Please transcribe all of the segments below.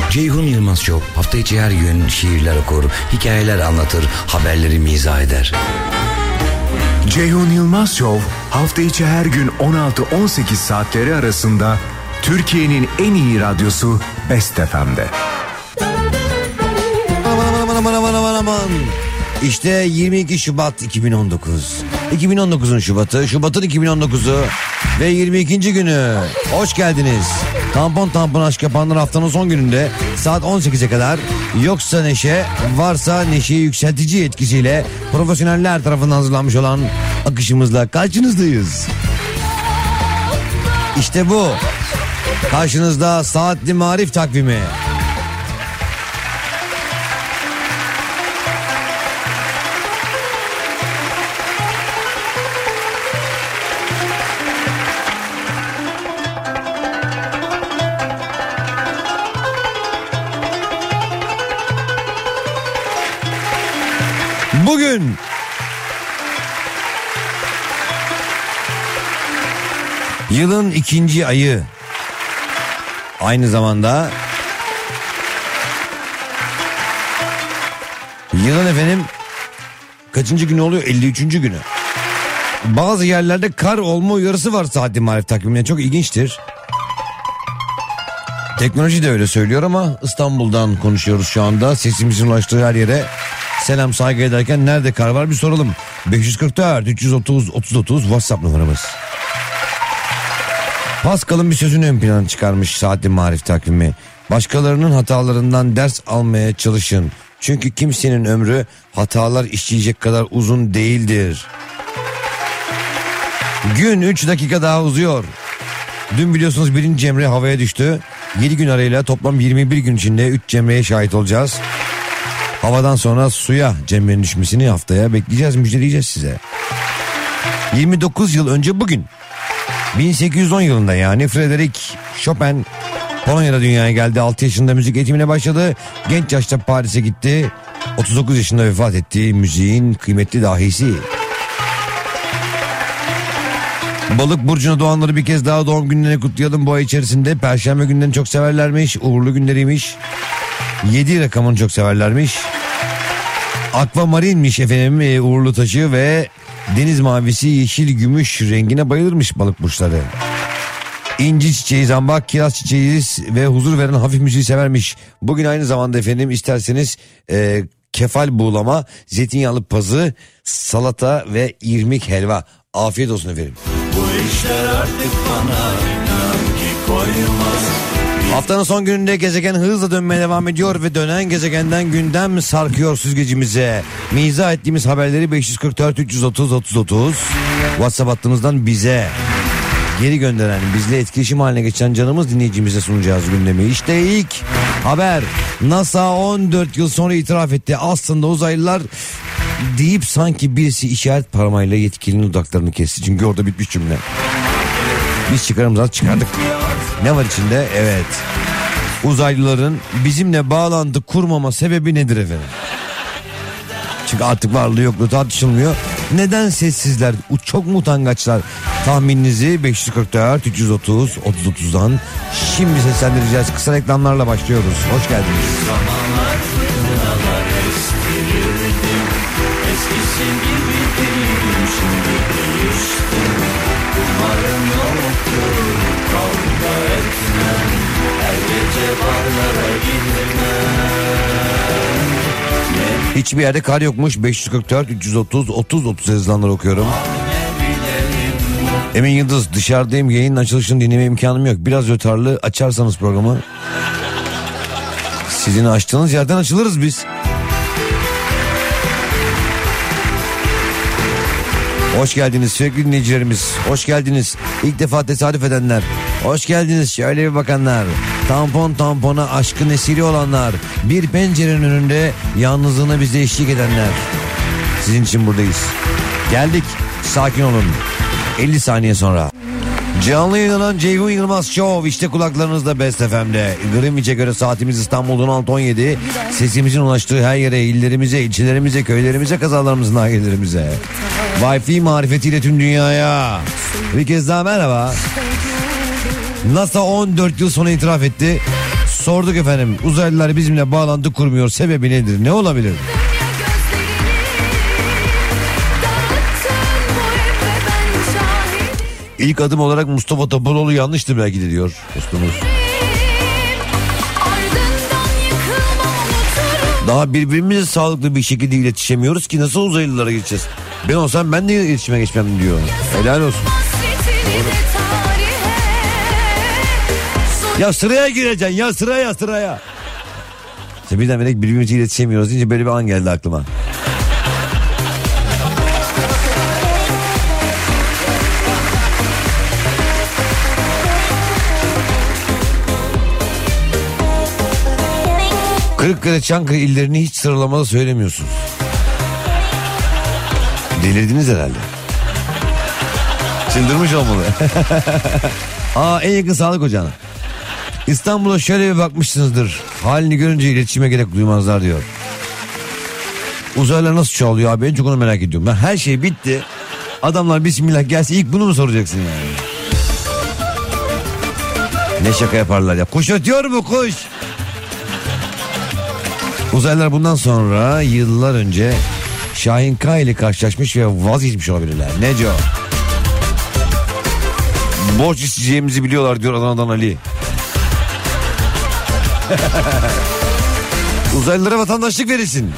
Ceyhun Yılmaz Show hafta içi her gün şiirler okur, hikayeler anlatır, haberleri mizah eder. Ceyhun Yılmaz Show hafta içi her gün 16-18 saatleri arasında Türkiye'nin en iyi radyosu Best FM'de. Aman. İşte 22 Şubat 2019. 2019'un Şubat'ın 2019'u ve 22. günü. Hoş geldiniz. Tampon aşk yapanlar haftanın son gününde saat 18'e kadar yoksa neşe, varsa neşeyi yükseltici etkisiyle profesyoneller tarafından hazırlanmış olan akışımızla karşınızdayız. İşte bu. Karşınızda Saatli Marif takvimi. Bugün yılın 2. ayı, aynı zamanda yılın efendim kaçıncı günü oluyor? 53. günü. Bazı yerlerde kar olma uyarısı var Saatli Marif takvimine, çok ilginçtir. Teknoloji de öyle söylüyor ama İstanbul'dan konuşuyoruz şu anda. Sesimizin ulaştığı her yere selam saygı ederken nerede kar var bir soralım. 544 330 3030 WhatsApp numaramız. Pascal'ın bir sözünü ön plana çıkarmış Saatli Marif takvimi. Başkalarının hatalarından ders almaya çalışın. Çünkü kimsenin ömrü hatalar işleyecek kadar uzun değildir. Gün 3 dakika daha uzuyor. Dün biliyorsunuz 1. cemre havaya düştü. 7 gün arayla toplam 21 gün içinde 3 cemreye şahit olacağız. Havadan sonra suya cemrenin düşmesini haftaya bekleyeceğiz, müjdeleyeceğiz size. 29 yıl önce bugün 1810 yılında yani Frédéric Chopin Polonya'da dünyaya geldi. 6 yaşında müzik eğitimine başladı. Genç yaşta Paris'e gitti. 39 yaşında vefat etti, müziğin kıymetli dahisi. Balık burcuna doğanları bir kez daha doğum günlerini kutlayalım bu ay içerisinde. Perşembe günlerini çok severlermiş, uğurlu günleriymiş. 7 rakamını çok severlermiş. Akvamarinmiş efendim uğurlu taşı ve deniz mavisi, yeşil, gümüş rengine bayılırmış balık burçları. İnci çiçeği, zambak, kiraz çiçeği ve huzur veren hafif müziği severmiş. Bugün aynı zamanda efendim isterseniz kefal buğulama, zeytinyağlı pazı, salata ve irmik helva. Afiyet olsun efendim. Bu işler artık bana inan ki koymaz. Haftanın son gününde gezegen hızla dönmeye devam ediyor ve dönen gezegenden gündem sarkıyor süzgecimize. Mizah ettiğimiz haberleri 544 330 3030 WhatsApp hattımızdan bize geri gönderen, bizle etkileşim haline geçen canımız dinleyicimize sunacağız gündemi. İşte ilk haber. NASA 14 yıl sonra itiraf etti. Aslında uzaylılar deyip sanki birisi işaret parmağıyla yetkilinin dudaklarını kesti. Çünkü orada bitmiş cümle. Biz çıkarımızdan çıkardık. Ne var içinde? Evet. Uzaylıların bizimle bağlantı kurmama sebebi nedir efendim? Çünkü artık varlığı yokluğu tartışılmıyor. Neden sessizler? Çok mu utangaçlar? Tahmininizi 544 330 3030'dan şimdi seslendireceğiz. Kısa reklamlarla başlıyoruz. Hoş geldiniz. Zamanlar fırtınalar estirirdim. Eskisi gibi değilim, şimdi değiştim. Umarım yoktur, kavga etmem. Her gece barlara gitmem. Hiçbir yerde kar yokmuş. 544 330 3030 yazılanları okuyorum. Emin Yıldız, dışarıdayım, yayının açılışını dinleme imkanım yok. Biraz rötarlı açarsanız programı. Sizin açtığınız yerden açılırız biz. Hoş geldiniz sürekli dinleyicilerimiz. Hoş geldiniz ilk defa tesadüf edenler. Hoş geldiniz şöyle bir bakanlar. Tampona aşkın esiri olanlar. Bir pencerenin önünde yalnızlığına bize eşlik edenler. Sizin için buradayız. Geldik, sakin olun. 50 saniye sonra. Canlı yayınlanan Ceyhun Yılmaz Show işte kulaklarınızda Best FM'de. Greenwich'e göre saatimiz İstanbul'dan 16:17. Sesimizin ulaştığı her yere, illerimize, ilçelerimize, köylerimize, kazalarımızın aillerimize. Wi-Fi marifetiyle tüm dünyaya. Bir kez daha merhaba. NASA 14 yıl sonra itiraf etti. Sorduk efendim, uzaylılar bizimle bağlantı kurmuyor, sebebi nedir, ne olabilir? İlk adım olarak Mustafa Topaloğlu yanlıştı belki de diyor dostumuz. Daha birbirimize sağlıklı bir şekilde iletişemiyoruz ki nasıl uzaylılara geçeceğiz? Ben olsam ben de iletişime geçmem diyor. Helal olsun. Doğru. Ya sıraya gireceksin ya, sıraya. İşte birden birbirimize iletişemiyoruz deyince böyle bir an geldi aklıma. Kırıkkale, Çankırı illerini hiç sıralamada söylemiyorsunuz. Delirdiniz herhalde. Çıldırmış olmalı. En yakın sağlık ocağına. İstanbul'a şöyle bir bakmışsınızdır. Halini görünce iletişime gerek duymazlar diyor. Uzaylılar nasıl çoğalıyor abi? En çok onu merak ediyorum. Ben her şey bitti. Adamlar bismillah gelse ilk bunu mu soracaksın yani? Ne şaka yaparlar ya. Kuş ötüyor mu kuş? Uzaylılar bundan sonra yıllar önce Şahin K ile karşılaşmış ve vazgeçmiş olabilirler. Neco? Borç isteyeceğimizi biliyorlar diyor Adana'dan Ali. Uzaylılara vatandaşlık verilsin.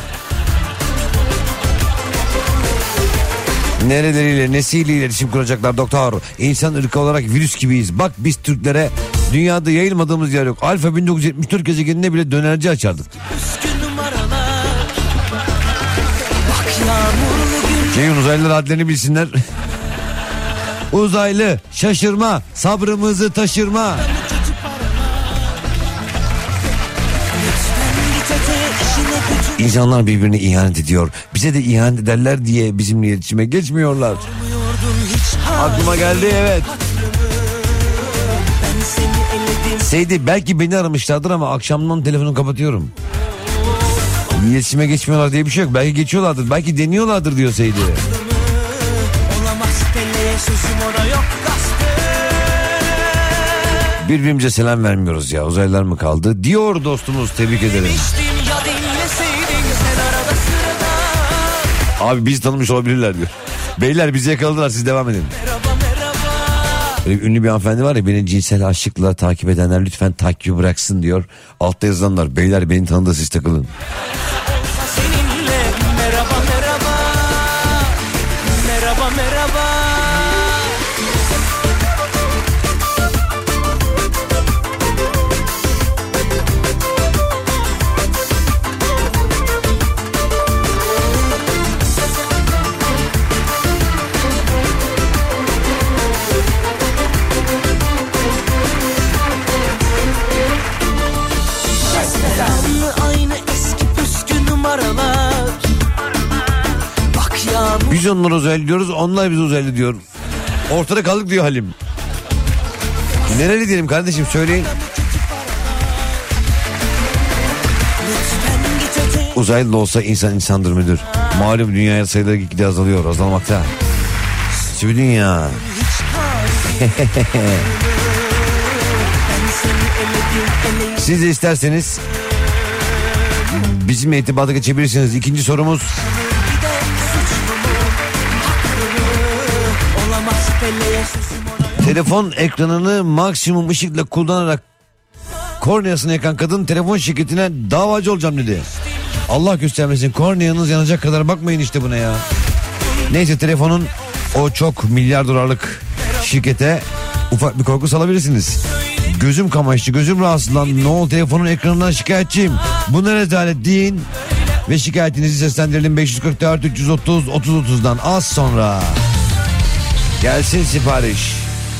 Nereleriyle, nesiyle iletişim kuracaklar doktor? İnsan ırkı olarak virüs gibiyiz. Bak biz Türklere dünyada yayılmadığımız yer yok. Alfa 1974 gezegenine bile dönerci açardık. Şeyin uzaylılar adlarını bilsinler. Uzaylı şaşırma, sabrımızı taşırma. İnsanlar birbirine ihanet ediyor. Bize de ihanet ederler diye bizimle iletişime geçmiyorlar. Aklıma geldi, evet. Seydi belki beni aramışlardır ama akşamdan telefonu kapatıyorum. İletişime geçmiyorlar diye bir şey yok. Belki geçiyorlardır, belki deniyorlardır diyor Seydi. Birbirimize selam vermiyoruz ya, uzaylılar mı kaldı diyor dostumuz, tebrik ederim. Abi biz tanımış olabilirler diyor. Beyler bizi yakaladılar, siz devam edin. Böyle ünlü bir hanımefendi var ya, beni cinsel aşıkla takip edenler lütfen takibi bıraksın diyor. Altta yazılanlar, beyler beni tanıdı siz takılın. Biz onları uzaylı diyoruz, onlar bizi uzaylı diyor. Ortada kaldık diyor Halim. Nereli diyelim kardeşim, söyleyin. Uzaylı da olsa insan insandır müdür? Malum dünyaya sayıları gitgide azalıyor, azalmakta. Şu dünya. Siz de isterseniz bizimle irtibata geçebilirsiniz. İkinci sorumuz. Telefon ekranını maksimum ışıkla kullanarak korneasını yakan kadın telefon şirketine davacı olacağım dedi. Allah göstermesin, korneanız yanacak kadar bakmayın işte buna ya. Neyse, telefonun o çok milyar dolarlık şirkete ufak bir korku salabilirsiniz. Gözüm kamaştı, gözüm rahatsız lan, ne oldu, telefonun ekranından şikayetçiyim. Bu ne rezalet deyin ve şikayetinizi seslendirelim 544 330 3030'dan az sonra. Gelsin sipariş.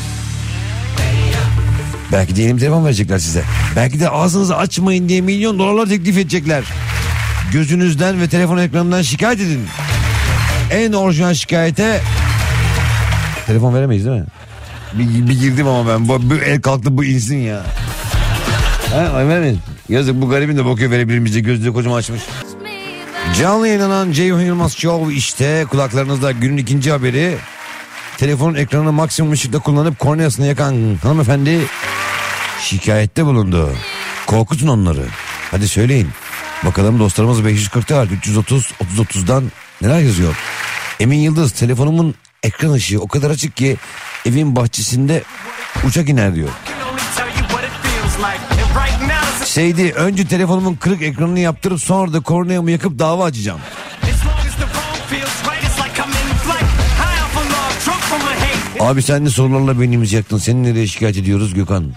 Belki de yeni bir telefon verecekler size. Belki de ağzınızı açmayın diye milyon dolarlar teklif edecekler. Gözünüzden ve telefon ekranından şikayet edin. En orijinal şikayete telefon veremeyiz değil mi? Bir girdim ama ben. Bu el kalktı, bu insin ya. Veremeyiz. Yazık, bu garibin de bakıyor verebilir miyiz diye, gözleri kocaman açmış. Canlı yayınlanan Ceyhun Yılmaz Show işte kulaklarınızda, günün ikinci haberi. Telefonun ekranını maksimum ışıkla kullanıp korneasını yakan hanımefendi şikayette bulundu. Korkutun onları. Hadi söyleyin. Bakalım dostlarımız 544 330 3030'dan neler yazıyor? Emin Yıldız, telefonumun ekran ışığı o kadar açık ki evin bahçesinde uçak iner diyor. Seydi, önce telefonumun kırık ekranını yaptırıp sonra da korneamı yakıp dava açacağım. Abi sen de sorularla beynimizi yaktın. Seni nereye şikayet ediyoruz Gökhan?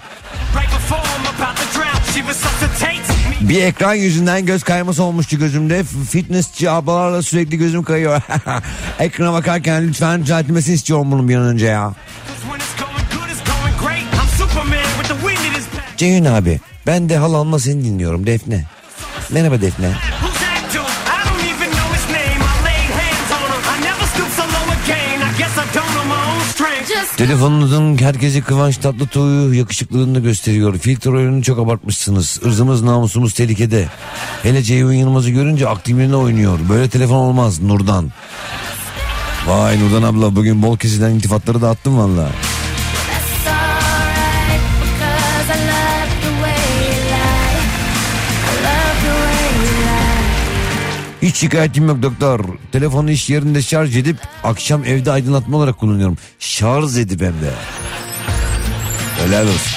Bir ekran yüzünden göz kayması olmuştu gözümde. Fitnessçi ablalarla sürekli gözüm kayıyor. Ekrana bakarken lütfen düzeltilmesini istiyorum bunun bir an önce ya. Ceyhun abi, ben de halanla seni dinliyorum Defne. Merhaba Defne. Telefonunuzun herkese Kıvanç Tatlıtuğ'u yakışıklılığını gösteriyor. Filtre oyununu çok abartmışsınız. Irzımız namusumuz tehlikede. Hele Ceyhun Yılmaz'ı görünce aklımda oynuyor. Böyle telefon olmaz. Nurdan. Vay Nurdan abla, bugün bol kesilen iltifatları da attım valla. Hiç şikayetim yok doktor. Telefonu iş yerinde şarj edip akşam evde aydınlatma olarak kullanıyorum. Şarj edip hem de. Helal olsun.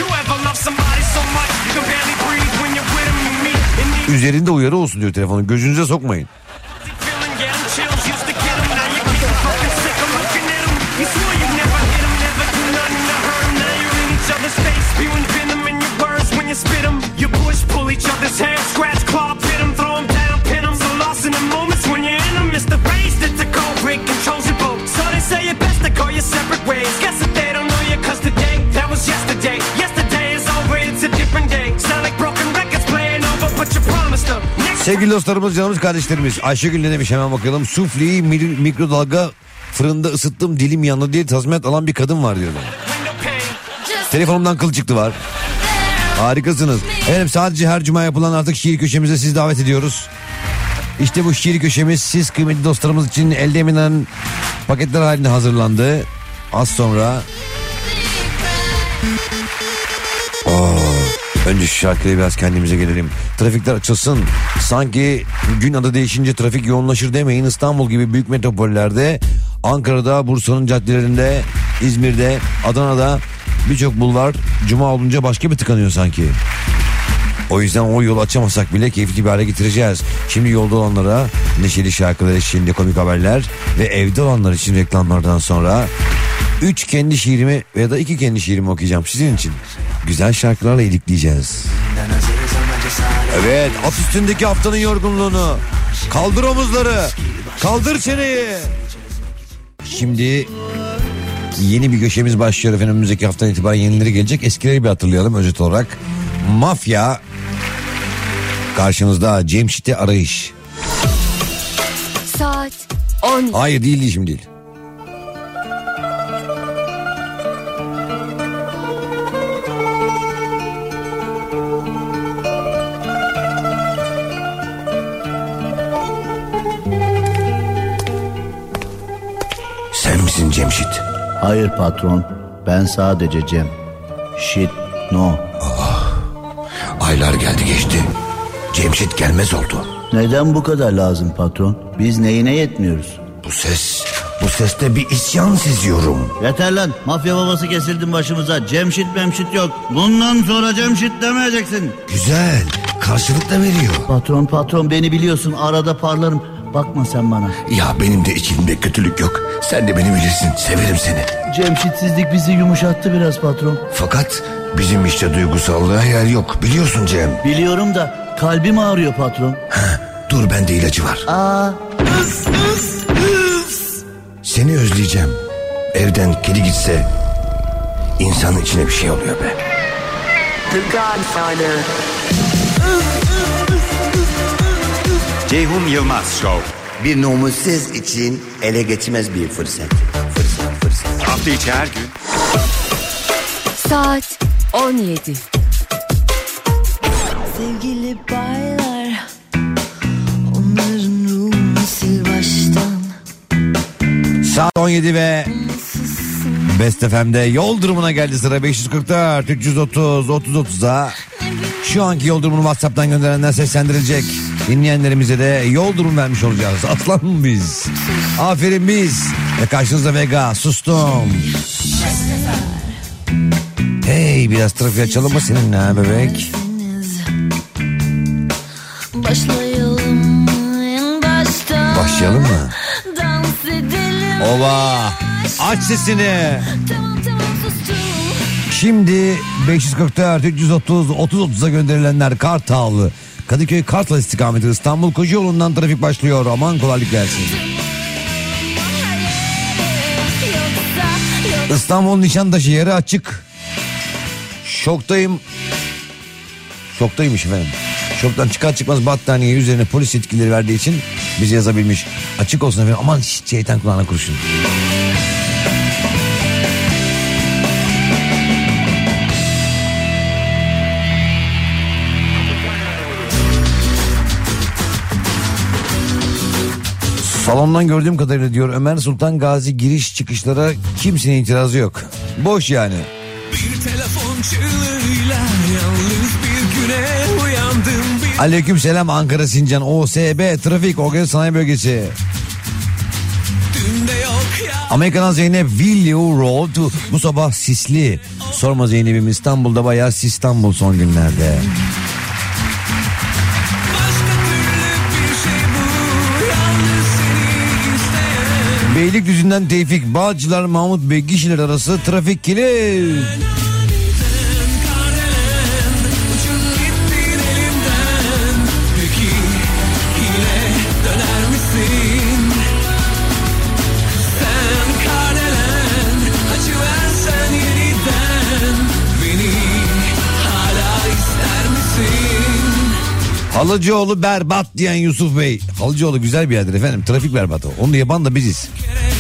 Üzerinde uyarı olsun diyor telefonu. Gözünüze sokmayın. Sevgili dostlarımız, canımız kardeşlerimiz, Ayşegül ne demiş hemen bakalım. Sufleyi mikrodalga fırında ısıttım, dilim yandı diye tazminat alan bir kadın var diyorlar. Telefonumdan kıl çıktı var. Harikasınız. Efendim, sadece her cuma yapılan artık şiir köşemize sizi davet ediyoruz. İşte bu şiir köşemiz siz kıymetli dostlarımız için elde emilen paketler halinde hazırlandı. Az sonra... Önce şu şarkıya biraz kendimize gelelim. Trafikler açılsın. Sanki gün adı değişince trafik yoğunlaşır demeyin. İstanbul gibi büyük metropollerde, Ankara'da, Bursa'nın caddelerinde, İzmir'de, Adana'da birçok bulvar cuma olunca başka bir tıkanıyor sanki. O yüzden o yolu açamasak bile keyifli bir hale getireceğiz. Şimdi yolda olanlara neşeli şarkılar eşliğinde komik haberler ve evde olanlar için reklamlardan sonra 3 kendi şiirimi ya da 2 kendi şiirimi okuyacağım sizin için. Güzel şarkılarla ilikleyeceğiz. Evet, at üstündeki haftanın yorgunluğunu. Kaldır omuzları. Kaldır çeneyi. Şimdi yeni bir köşemiz başlıyor efendim. Önümüzdeki haftadan itibaren yenileri gelecek. Eskileri bir hatırlayalım özet olarak. Mafya karşınızda, Cemşit'e arayış. Saat 10. Hayır, değil şimdi değil. Sen misin Cemşit? Hayır patron, ben sadece Cem. Shit, no. Aylar geldi geçti. Cemşit gelmez oldu. Neden bu kadar lazım patron? Biz neyine yetmiyoruz? Bu seste bir isyan seziyorum. Yeter lan, mafya babası kesildin başımıza. Cemşit memşit yok. Bundan sonra Cemşit demeyeceksin. Güzel, karşılık da veriyor. Patron beni biliyorsun, arada parlarım. Bakma sen bana. Ya benim de içimde kötülük yok. Sen de beni bilirsin, severim seni. Cemşitsizlik bizi yumuşattı biraz patron. Fakat bizim işte duygusallığa yer yok, biliyorsun Cem. Biliyorum da kalbim ağrıyor patron. Dur, bende ilacı var. Seni özleyeceğim. Evden kedi gitse insanın içine bir şey oluyor be. The Godfather. Ceyhun Yılmaz Show. Bir namussuz için ele geçmez bir fırsat. Hafta içi her gün. Saat 17. Sevgili baylar, onların ruhunu sil baştan. Saat 17 ve Best FM'de yol durumuna geldi sıra. 544 330 30 30'a Şu anki yol durumunu WhatsApp'tan gönderenler seslendirilecek. Dinleyenlerimize de yol durumu vermiş olacağız. Aslan biz. Aferin biz. Ve karşınızda Vega. Sustum. Hey, biraz trafiği açalım mı seninle ha bebek? Başlayalım en baştan. Başlayalım mı? Dans edelim. Ova. Aç sesini. Tamam sustum. Şimdi 544 330 30-30'a gönderilenler Kartal. Kadıköy Kartal istikameti İstanbul Kocaeli'nden trafik başlıyor. Aman kolaylık versin. İstanbul Nişantaşı yarı açık. Şoktayım. Şoktaymış efendim. Şoktan çıkar çıkmaz battaniye üzerine polis yetkileri verdiği için bize yazabilmiş. Açık olsun efendim. Aman şeytan kulağına kurşun. Salondan gördüğüm kadarıyla diyor Ömer Sultan Gazi giriş çıkışlara kimsenin itirazı yok. Boş yani. Bir telefon çığlığıyla yalnız bir güne uyandım. Aleyküm selam Ankara Sincan OSB Trafik Organize Sanayi Bölgesi. Amerika'dan Zeynep Willow Road bu sabah sisli. Sorma Zeynep'im İstanbul'da bayağı İstanbul son günlerde. Beylikdüzü'nden Tevfik Bağcılar Mahmut Bey Gişiler arası trafik kilit. Halıcıoğlu berbat diyen Yusuf Bey. Halıcıoğlu güzel bir yerdir efendim. Trafik berbatı. Onu yapan da biziz.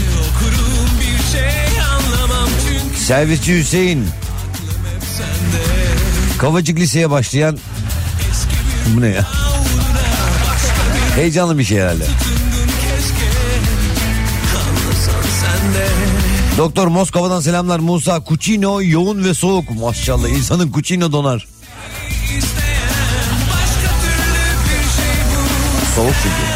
Servisçi Hüseyin. Kavacık Lise'ye başlayan. Bu ne ya? Heyecanlı bir şey herhalde. Doktor Moskova'dan selamlar Musa. Cucino yoğun ve soğuk. Maşallah insanın Cucino donar. Soğuk çünkü.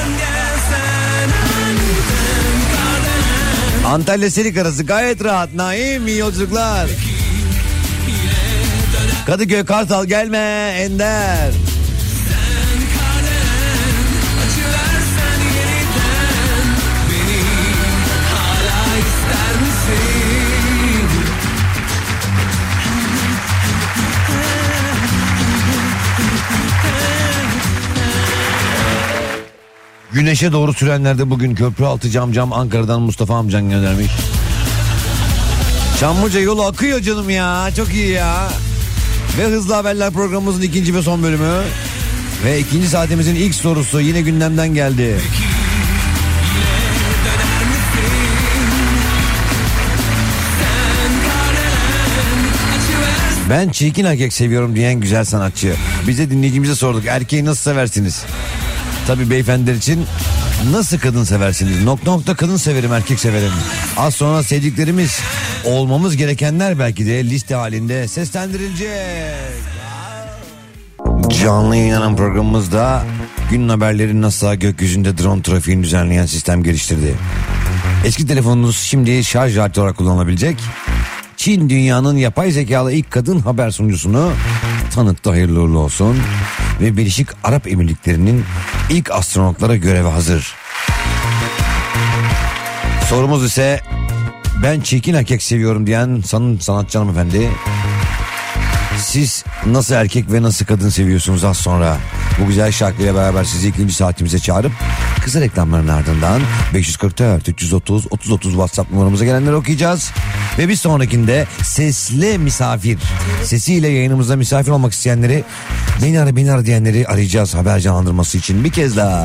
Antalya Serik arası gayet rahat. Naim iyi yolculuklar. Kadıköy Kartal gelme Ender. Güneşe doğru sürenlerde bugün Köprüaltı Cam Ankara'dan Mustafa amcan göndermiş. Çamlıca yolu akıyor canım ya. Çok iyi ya. Ve Hızlı Haberler programımızın ikinci ve son bölümü. Ve ikinci saatimizin ilk sorusu yine gündemden geldi. Ben çirkin erkek seviyorum diyen güzel sanatçı. Bize dinleyicimize sorduk. Erkeği nasıl seversiniz? Tabii beyefendiler için nasıl kadın seversiniz? Nokta kadın severim, erkek severim. Az sonra sevdiklerimiz, olmamız gerekenler belki de liste halinde seslendirilecek. Canlı yayınlanan programımızda günün haberleri NASA gökyüzünde drone trafiğini düzenleyen sistem geliştirdi. Eski telefonunuz şimdi şarj aleti olarak kullanılabilecek. Çin dünyanın yapay zekalı ilk kadın haber sunucusunu tanıttı, hayırlı uğurlu olsun. Ve Birleşik Arap Emirlikleri'nin ilk astronotlara göreve hazır. Sorumuz ise ben çirkin erkek seviyorum diyen sanatçı hanımefendi. Siz nasıl erkek ve nasıl kadın seviyorsunuz az sonra? Bu güzel şarkıyla beraber sizi ikinci saatimize çağırıp kısa reklamların ardından 544 330 3030 WhatsApp numaramıza gelenleri okuyacağız. Ve bir sonrakinde sesli misafir, sesiyle yayınımızda misafir olmak isteyenleri, beni ara diyenleri arayacağız haber canlandırması için bir kez daha.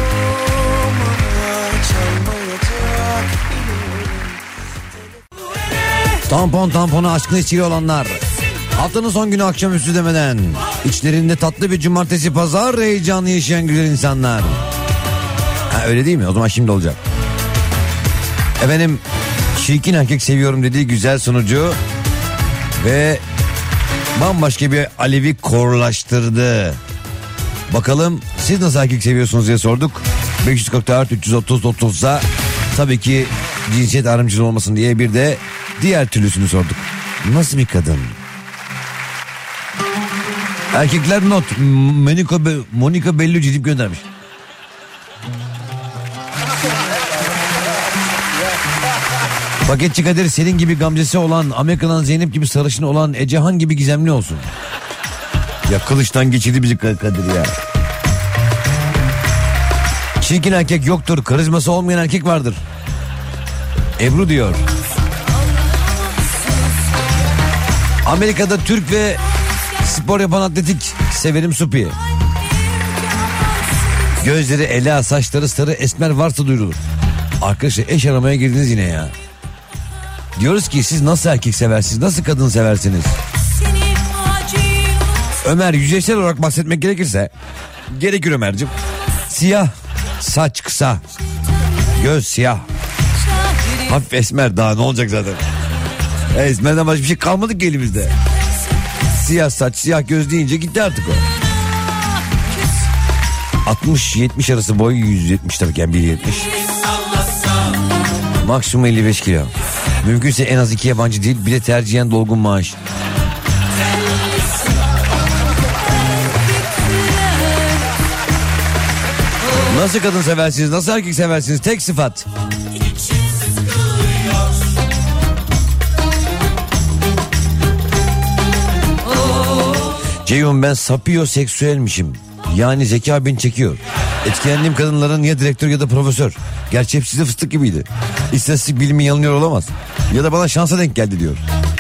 Tamponu aşkına içiyor olanlar. Haftanın son günü akşamüstü demeden içlerinde tatlı bir cumartesi pazar heyecanı yaşayan güzel insanlar. Ha, öyle değil mi? O zaman şimdi olacak. Efendim çirkin erkek seviyorum dediği güzel sunucu ve bambaşka bir Alevi korlaştırdı. Bakalım siz nasıl erkek seviyorsunuz diye sorduk. 544 330 30'da tabii ki cinsiyet ayrımcılığı olmasın diye bir de diğer türlüsünü sorduk. Nasıl bir kadın? Erkekler not. Monica Bellucci deyip göndermiş. Paketçi Kadir senin gibi gamzesi olan, Amerika'dan Zeynep gibi sarışın olan, Ecehan gibi gizemli olsun. Ya kılıçtan geçirdi bizi Kadir ya. Çirkin erkek yoktur, karizması olmayan erkek vardır. Ebru diyor. Amerika'da Türk ve spor yapan atletik severim Supi. Gözleri ela, saçları sarı, esmer varsa duyurulur. Arkadaşlar eş aramaya girdiniz yine ya. Diyoruz ki siz nasıl erkek seversiniz, nasıl kadın seversiniz? Ömer, yüzeysel olarak bahsetmek gerekirse, gerekir Ömer'cim. Siyah, saç kısa, göz siyah, hafif esmer, daha ne olacak zaten? Esmerden başka bir şey kalmadı ki elimizde. Siyah saç, siyah göz deyince gitti artık o. 60-70 arası boy, 170 tabii ki, yani 1.70. Maksimum 55 kilo. Mümkünse en az 2 yabancı değil, bir de tercihen dolgun maaş. Nasıl kadın seversiniz, nasıl erkek seversiniz? Tek sıfat. Ceyhun, ben sapioseksüelmişim. Yani zeka beni çekiyor. Etkilendiğim kadınların ya direktör ya da profesör. Gerçi hepsi de fıstık gibiydi. İstatistik bilimi yanılıyor olamaz. Ya da bana şansa denk geldi diyor.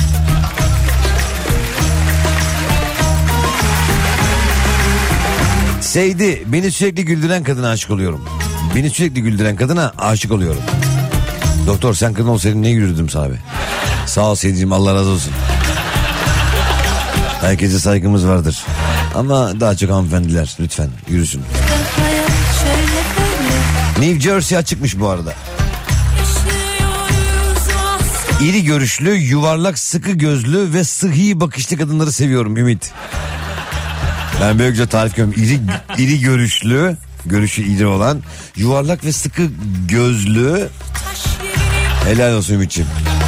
Seydi, beni sürekli güldüren kadına aşık oluyorum. Beni sürekli güldüren kadına aşık oluyorum. Doktor, sen kadın olsaydın ne yürürdüm sana be? Sağ ol Seydi'cim, Allah razı olsun. Herkese saygımız vardır. Ama daha çok hanımefendiler lütfen yürüsün. New Jersey açıkmış bu arada. İri görüşlü, yuvarlak, sıkı gözlü ve sıhhi bakışlı kadınları seviyorum Ümit. Ben böyle güzel tarif görüyorum. İri görüşlü, görüşü iri olan, yuvarlak ve sıkı gözlü. Helal olsun Ümit'ciğim.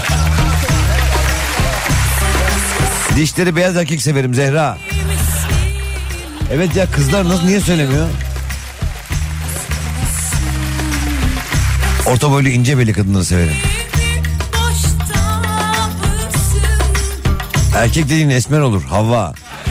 Dişleri beyaz erkek severim Zehra. Evet ya, kızlar nasıl, niye söylemiyor? Orta boylu ince belli kadınları severim. Erkek dediğin esmer olur, Havva.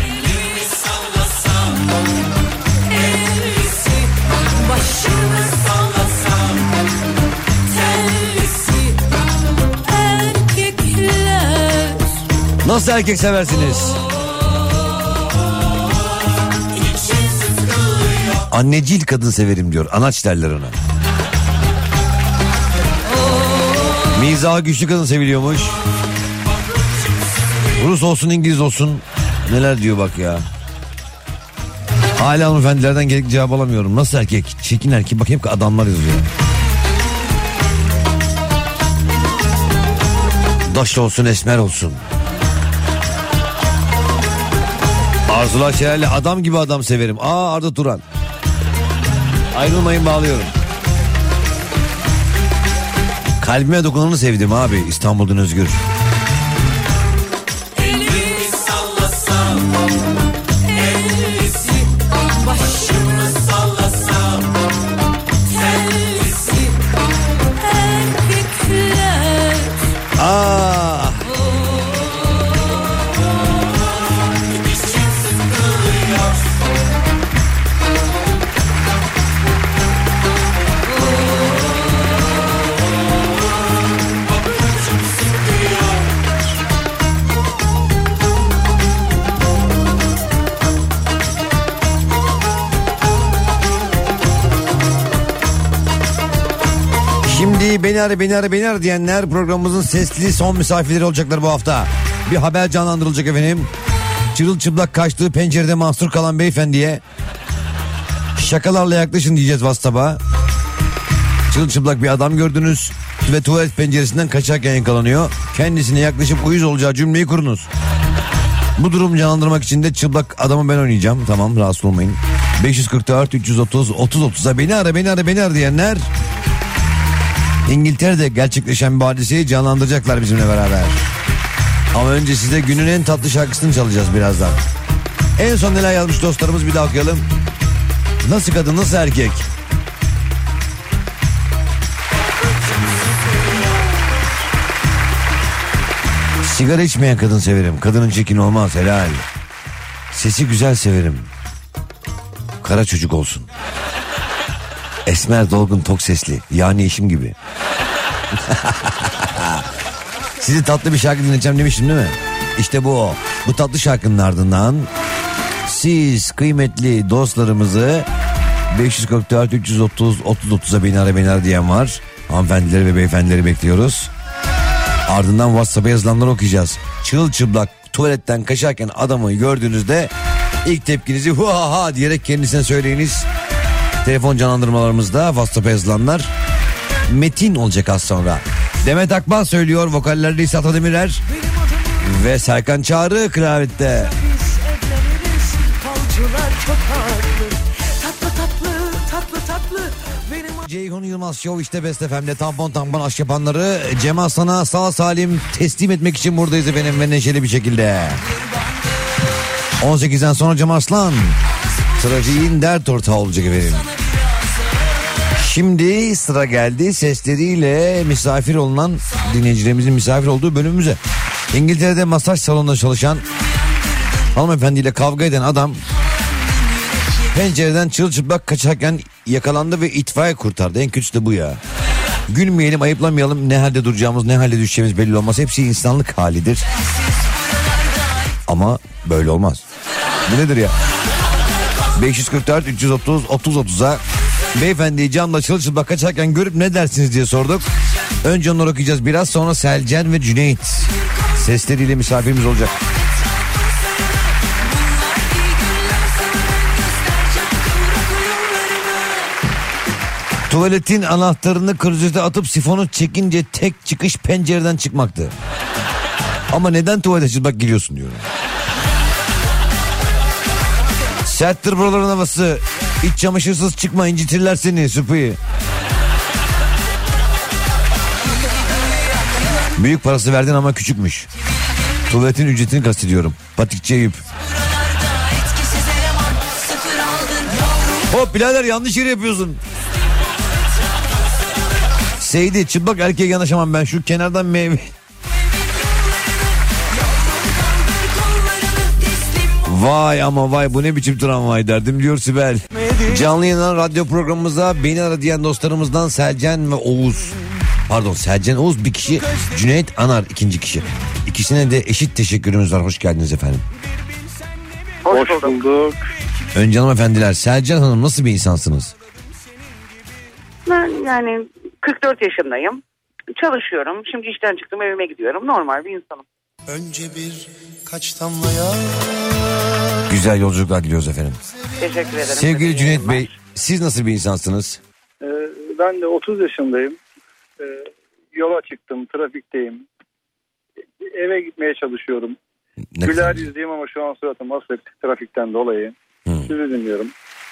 Nasıl erkek seversiniz? Annecil kadın severim diyor. Anaç derler ona. Mizahı güçlü kadın seviliyormuş. Rus olsun, İngiliz olsun. Neler diyor bak ya. Hala hanımefendilerden gerekli cevap alamıyorum. Nasıl erkek? Çirkin erkek. Bak hep adamlar yazıyor. Daşlı olsun, esmer olsun. Arzular Şener'le adam gibi adam severim. Arda Turan. Ayrılmayın, bağlıyorum. Kalbime dokunanı sevdim abi. İstanbul'dan Özgür. Şimdi beni ara diyenler programımızın sesli son misafirleri olacaklar bu hafta. Bir haber canlandırılacak efendim. Çırılçıplak kaçtığı pencerede mahsur kalan beyefendiye şakalarla yaklaşın diyeceğiz WhatsApp'a. Çırılçıplak bir adam gördünüz ve tuvalet penceresinden kaçarken yakalanıyor. Kendisine yaklaşıp uyuz olacağı cümleyi kurunuz. Bu durumu canlandırmak için de çıplak adamı ben oynayacağım. Tamam, rahatsız olmayın. 544 330 30 30'a beni ara diyenler İngiltere'de gerçekleşen bir hadiseyi canlandıracaklar bizimle beraber. Ama önce size günün en tatlı şarkısını çalacağız birazdan. En son neler yazmış dostlarımız bir daha okuyalım. Nasıl kadın, nasıl erkek? Sigara içmeyen kadın severim. Kadının çirkin olmaz, helal. Sesi güzel severim. Kara çocuk olsun. Esmer, dolgun, tok sesli. Yani eşim gibi. Sizi tatlı bir şarkı dinleteceğim demiştim değil mi? İşte bu o. Bu tatlı şarkının ardından siz kıymetli dostlarımızı 544 330 30 30'a beni ara diyen var. Hanımefendileri ve beyefendileri bekliyoruz. Ardından WhatsApp'a yazılanları okuyacağız. Çırılçıplak tuvaletten kaçarken adamı gördüğünüzde ilk tepkinizi hu ha ha diyerek kendisine söyleyiniz. Telefon canlandırmalarımızda WhatsApp'a yazılanlar metin olacak az sonra. Demet Akbal söylüyor, vokallerde İsa Atademirer ve Serkan Çağrı klarnette. Ceyhun Yılmaz Show işte Best FM'de tampon aşk yapanları Cem Aslan'a sağ salim teslim etmek için buradayız efendim ve neşeli bir şekilde. 18'den sonra Cem Aslan trafiğin dert ortağı olacak efendim. Şimdi sıra geldi sesleriyle misafir olunan dinleyicilerimizin misafir olduğu bölümümüze. İngiltere'de masaj salonunda çalışan hanımefendiyle kavga eden adam pencereden çırılçıplak kaçarken yakalandı ve itfaiye kurtardı. En kötüsü de bu ya. Gülmeyelim, ayıplamayalım, ne halde duracağımız, ne halde düşeceğimiz belli olmaz. Hepsi insanlık halidir. Ama böyle olmaz. Bu nedir ya? 544 330 30 30'a beyefendiyi camda çırılçıplak kaçarken görüp ne dersiniz diye sorduk. Önce onları okuyacağız, biraz sonra Selcan ve Cüneyt sesleriyle misafirimiz olacak. Tuvaletin anahtarını klozete atıp sifonu çekince tek çıkış pencereden çıkmaktı. Ama neden tuvalete çıplak giriyorsun diyorum. Serttir buraların havası. İç çamaşırsız çıkma, incitirler seni süpüyü. Büyük parası verdin ama küçükmüş. Tuvaletin ücretini kastediyorum. Patikçi Eyüp. Hop birader, yanlış yeri yapıyorsun. Seydi, çıplak erkeğe yanaşamam ben, şu kenardan meyve. Vay ama vay, bu ne biçim tramvay derdim diyor Sibel. Canlı yayınlanan radyo programımıza beni ara diyen dostlarımızdan Selcan ve Oğuz. Pardon, Selcan, Oğuz bir kişi, Cüneyt Anar ikinci kişi. İkisine de eşit teşekkürümüz var. Hoş geldiniz efendim. Hoş bulduk. Önce hanımefendiler, Selcan Hanım nasıl bir insansınız? Ben yani 44 yaşındayım. Çalışıyorum. Şimdi işten çıktım, evime gidiyorum. Normal bir insanım. Önce bir kaç damlaya. Güzel yolculuklar diliyoruz efendim. Teşekkür ederim. Sevgili Cüneyt Bey, siz nasıl bir insansınız? Ben de 30 yaşındayım. Yola çıktım, trafikteyim. Eve gitmeye çalışıyorum. Güler yüzlüyüm ama şu an suratım asık trafikten dolayı. Sizi dinliyorum.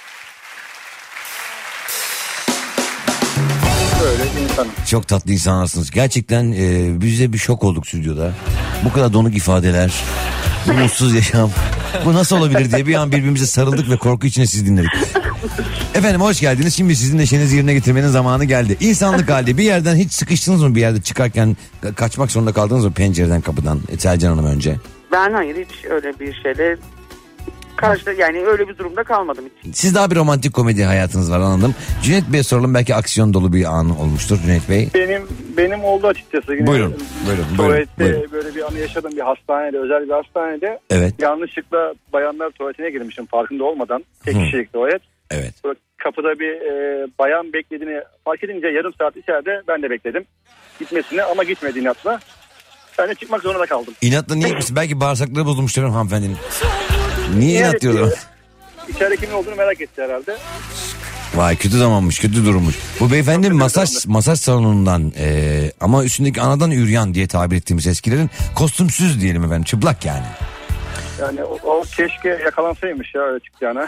Böyle insanım. Çok tatlı insanlarsınız. Gerçekten bize bir şok olduk stüdyoda. Bu kadar donuk ifadeler, bu mutsuz yaşam, bu nasıl olabilir diye bir an birbirimize sarıldık ve korku içinde sizi dinledik. Efendim hoş geldiniz. Şimdi sizin neşenizi yerine getirmenin zamanı geldi. İnsanlık hali, bir yerden hiç sıkıştınız mı, bir yerde çıkarken kaçmak zorunda kaldınız mı pencereden, kapıdan? Selcan Hanım önce. Ben hayır, hiç öyle bir şeyle yani öyle bir durumda kalmadım hiç. Siz daha bir romantik komedi hayatınız var, anladım. Cüneyt Bey'e soralım, belki aksiyon dolu bir an olmuştur Cüneyt Bey. Benim oldu açıkçası. Yine buyurun. Tuvalette böyle bir anı yaşadım, bir hastanede, özel bir hastanede. Evet. Yanlışlıkla bayanlar tuvaletine girmişim farkında olmadan. Tek kişilik tuvalet. Evet. Böyle kapıda bir bayan beklediğini fark edince yarım saat içeride ben de bekledim gitmesini, ama gitmedi inatla. Ben de çıkmak zorunda kaldım. İnatla niye gitmişsin? Belki bağırsakları bozulmuştur hanımefendinin. Niye inat diyorlar? İçeride kimin olduğunu merak etti herhalde. Vay, kötü zamanmış, kötü durummuş. Bu beyefendi masaj salonundan ama üstündeki anadan üryan diye tabir ettiğimiz eskilerin kostümsüz diyelim efendim, çıplak yani. Yani o keşke yakalansaymış ya, öyle çıktı yani.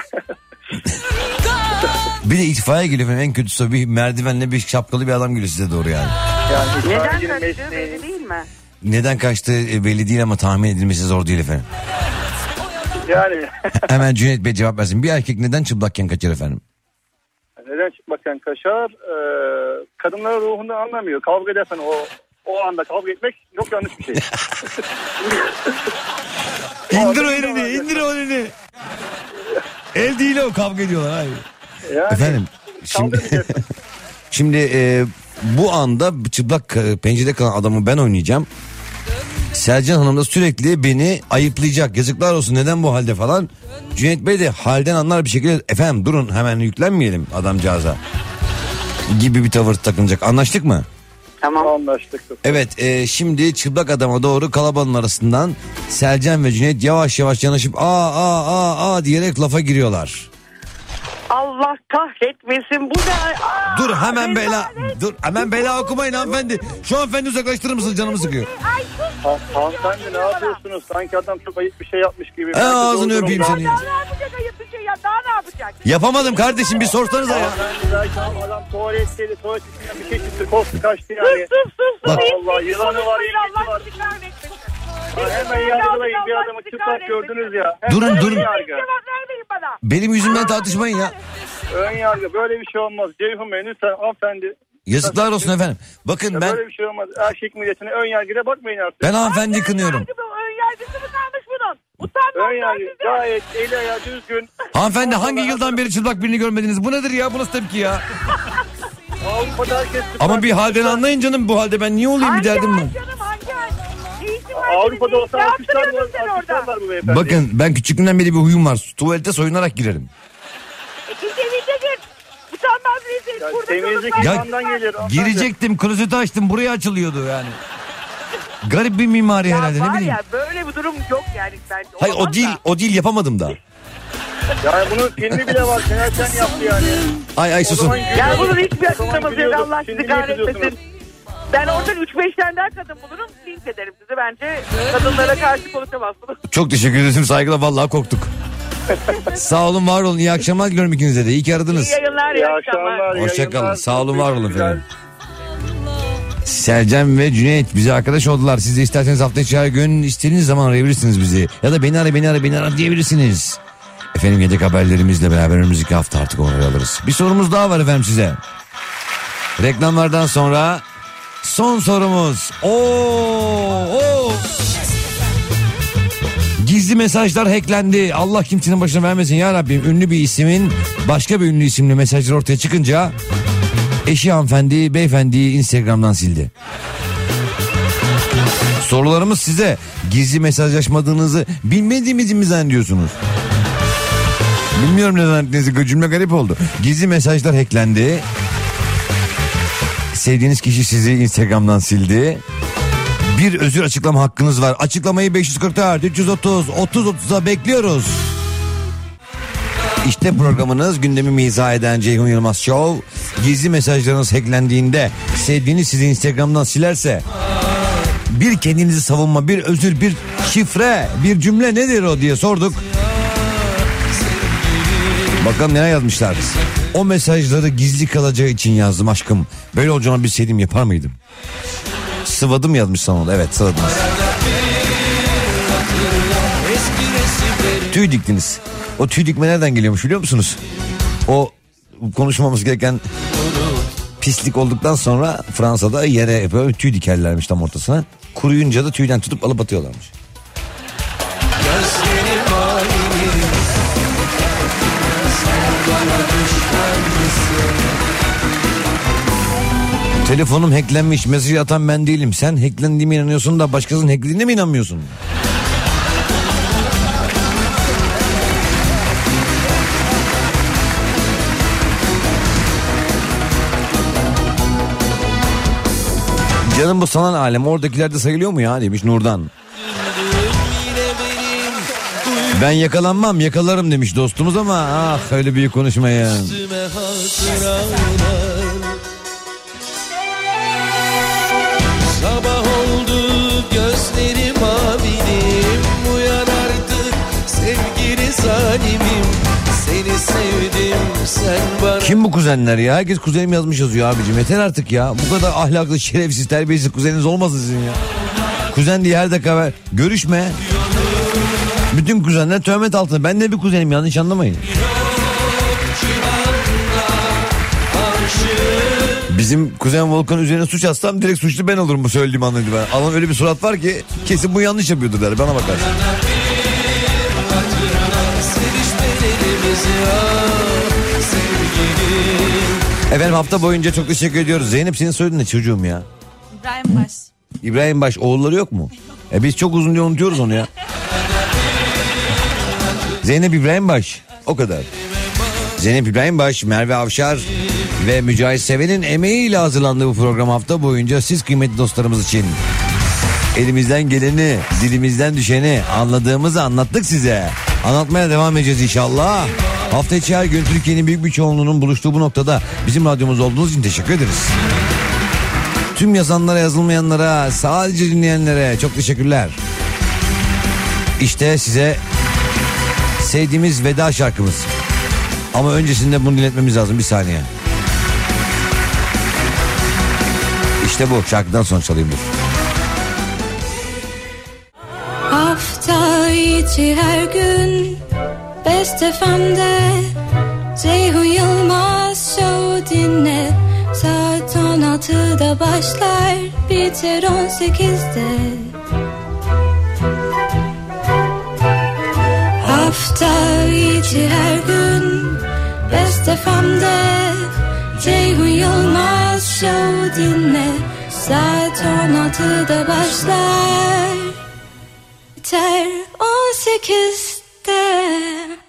Bir de itfaiye geliyor efendim, en kötüsü bir merdivenle bir şapkalı bir adam geliyor size doğru yani. Neden kaçtığı belli değil mi? Neden kaçtığı belli değil ama tahmin edilmesi zor değil efendim. Yani. Hemen Cüneyt Bey cevap versin. Bir erkek neden çıplakken kaçar efendim? Neden çıplakken kaçar? Kadınların ruhundan anlamıyor. Kavga edersen o anda kavga etmek çok yanlış bir şey. İndir o elini, indir o elini. El değil o, kavga ediyorlar abi. Yani, efendim şimdi bu anda çıplak pencerede kalan adamı ben oynayacağım. Sercan Hanım da sürekli beni ayıplayacak. Yazıklar olsun, neden bu halde falan. Cüneyt Bey de halden anlar bir şekilde, efendim durun hemen yüklenmeyelim adamcağıza gibi bir tavır takınacak. Anlaştık mı? Tamam. Anlaştık. Evet, şimdi çıplak adama doğru kalabalığın arasından Sercan ve Cüneyt yavaş yavaş yanaşıp aa diyerek lafa giriyorlar. Allah kahretmesin, bu ne? Dur hemen bela okumayın hanımefendi. Şu hanımefendi uzaklaştırır mısınız, canımı sıkıyor. Hanımefendi ne yapıyorsunuz? Sanki adam çok ayıp bir şey yapmış gibi. Ağzını öpeyim seni. Daha ne yapacak ayıp bir şey ya? Daha ne yapacak? Yapamadım kardeşim, bir sorsanıza ya. Adam tuvaletteydi, tuvalet içinden bir şey çıktı, koltuğu kaçtı yani. Sus. Allah, yılanı var, yengesi var. Hemen yargılayın, bir adamı çıplak gördünüz ya. Durun. Cevap vermeyin bana. Benim yüzümden tartışmayın ya. Ön yargı, böyle bir şey olmaz. Ceyhun Bey lütfen hanımefendi. Yazıklar olsun efendim. Bakın ben... Böyle bir şey olmaz. Erkek milletine ön yargıya bakmayın artık. Ben hanımefendi kınıyorum. Ön yargısı mı kalmış bunun? Utanmaz. Ön yargı gayet eli ayağı düzgün. Hanımefendi hangi yıldan beri çıplak birini görmediniz? Bu nedir ya? Bu nasıl tepki ya? Avrupa'da herkes... Ama bir halden anlayın canım, bu halde ben niye olayım, bir derdim var. Avrupa'da olsa alkışlarlar bu beyefendi. Bakın ben küçüklüğümden beri bir huyum var. Tuvalete soyunarak girerim. Temizle gir. Utanmaz rezil. Temizlik imandan gelir. Girecektim, klozeti açtım, buraya açılıyordu yani. Garip bir mimari herhalde, ne bileyim. Ya böyle bir durum yok yani bence. Hayır o değil yapamadım da. Yani bunun filmi bile var. Sen yaptı yani. Ay susun. Ya bunun hiçbir açıklaması yok, Allah sizi kahretmesin. Ben oradan 3-5 tane daha kadın bulurum, linç ederim sizi. Bence kadınlara karşı konuşamazsınız. Çok teşekkür ederim, saygıyla, vallahi korktuk. Sağ olun, var olun, iyi akşamlar diliyorum ikinize de. İyi ki aradınız. İyi yayınlar, iyi akşamlar. Hoşçakalın, sağ olun, var olun efendim. Sercan ve Cüneyt bize arkadaş oldular. Siz de isterseniz hafta içi her gün istediğiniz zaman arayabilirsiniz bizi. Ya da beni ara diyebilirsiniz. Efendim yedek haberlerimizle beraber önümüzdeki hafta artık onları alırız. Bir sorumuz daha var efendim size. Reklamlardan sonra son sorumuz. Gizli mesajlar hacklendi. Allah kimsenin başına vermesin ya Rabbim. Ünlü bir ismin başka bir ünlü isimli mesajlar ortaya çıkınca eşi hanımefendi beyefendiyi Instagram'dan sildi. Sorularımız size. Gizli mesajlaşmadığınızı bilmediğimizi mi zannediyorsunuz? Bilmiyorum ne zannettiğinizi, cümle garip oldu. Gizli mesajlar hacklendi. Sevdiğiniz kişi sizi Instagram'dan sildi. Bir özür açıklama hakkınız var. Açıklamayı 544 330 3030'a bekliyoruz. İşte programınız, gündemi izah eden Ceyhun Yılmaz Show. Gizli mesajlarınız hacklendiğinde sevdiğiniz sizi Instagram'dan silerse bir kendinizi savunma, bir özür, bir şifre, bir cümle nedir o diye sorduk. Bakalım neler yazmışlar. O mesajları gizli kalacağı için yazdım aşkım. Böyle olacağını bilseydim yapar mıydım? Sıvadım yazmış sana. Evet, sıvadım. Tüy diktiniz. O tüy dikme nereden geliyormuş biliyor musunuz? O konuşmamız gereken pislik olduktan sonra Fransa'da yere böyle tüy dikerlermiş tam ortasına. Kuruyunca da tüyden tutup alıp atıyorlarmış. Telefonum hacklenmiş, mesaj atan ben değilim. Sen hacklendiğime inanıyorsun da başkasının hacklediğine mi inanmıyorsun? Canım bu sanal alem oradakilerde sayılıyor mu ya demiş Nurdan. Ben yakalanmam, yakalarım demiş dostumuz ama öyle büyük konuşmayın. Sabah oldu gözlerim mavilim, uyan artık zalimim. Seni sevdim sen bana. Kim bu kuzenler ya? Herkes kuzenim yazmış yazıyor abicim. Yeter artık ya. Bu kadar ahlaklı, şerefsiz, terbiyesiz kuzeniniz olmasın sizin ya. Kuzen diye her dakika ver. Görüşme. Bütün kuzenler töhmet altında. Ben de bir kuzenim, yanlış anlamayın. Bizim kuzen Volkan üzerine suç atsam direkt suçlu ben olurum bu söylediğim anlaydı ben. Adam öyle bir surat var ki kesin bu yanlış yapıyordur der, bana bakarsın. Efendim hafta boyunca çok teşekkür ediyoruz. Zeynep senin soyadın ne çocuğum ya? İbrahim Baş. İbrahim Baş, oğulları yok mu? Biz çok uzun diye unutuyoruz onu ya. Zeynep İbrahim Baş, o kadar. Zeynep İbrahim Baş, Merve Avşar ve Mücahit Seven'in emeğiyle hazırlandığı bu program hafta boyunca siz kıymetli dostlarımız için elimizden geleni, dilimizden düşeni anladığımızı anlattık size. Anlatmaya devam edeceğiz inşallah. Hafta içi her gün Türkiye'nin büyük bir çoğunluğunun buluştuğu bu noktada bizim radyomuz olduğunuz için teşekkür ederiz. Tüm yazanlara, yazılmayanlara, sadece dinleyenlere çok teşekkürler. İşte size sevdiğimiz veda şarkımız. Ama öncesinde bunu dinletmemiz lazım, bir saniye. İşte bu, şarkıdan sonra çalayım dur. Hafta içi her gün Best FM'de Ceyhun Yılmaz Show dinle. Saat 16'da başlar, biter 18'de. Hafta içi her gün Best FM'de Ceyhun Yılmaz Show dinle. Saat 16'da başlar, biter 18'de.